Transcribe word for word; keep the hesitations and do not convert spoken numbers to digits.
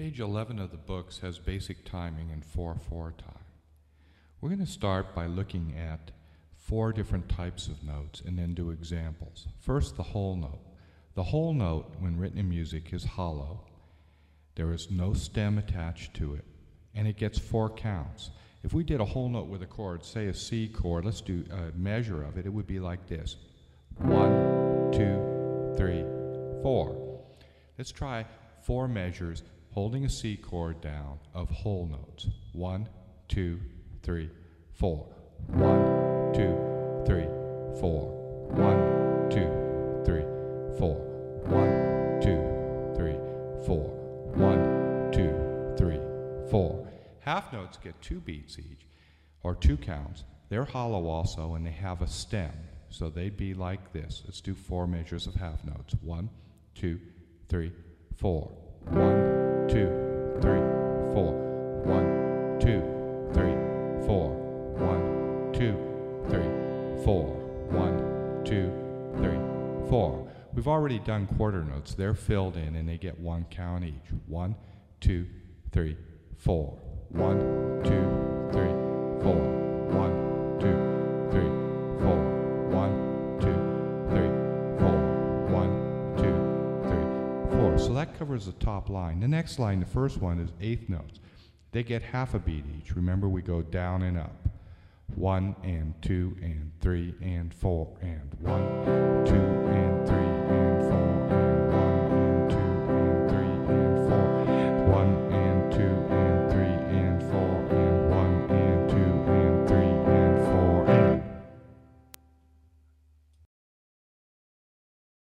Page eleven of the books has basic timing in four four time. We're going to start by looking at four different types of notes and then do examples. First, the whole note. The whole note, when written in music, is hollow. There is no stem attached to it, and it gets four counts. If we did a whole note with a chord, say a C chord, let's do a measure of it, it would be like this. One, two, three, four. Let's try four measures holding a C chord down of whole notes. One, two, three, four. One, two, three, four. One, two, three, four. One, two, three, four. One, two, three, four. Half notes get two beats each, or two counts. They're hollow also, and they have a stem, so they'd be like this. Let's do four measures of half notes. One, two, three, four. One, two, three, four. One, two, three, four. One, two, three, four. One, two, three, four. We've already done quarter notes. They're filled in, and they get one count each. One, two, three, four. One, two, three, four. One, two, three, four. One, two, three, four. One, two, three, four. So that covers the top line. The next line, the first one, is eighth notes. They get half a beat each. Remember, we go down and up. One and two and three and four and one, two and three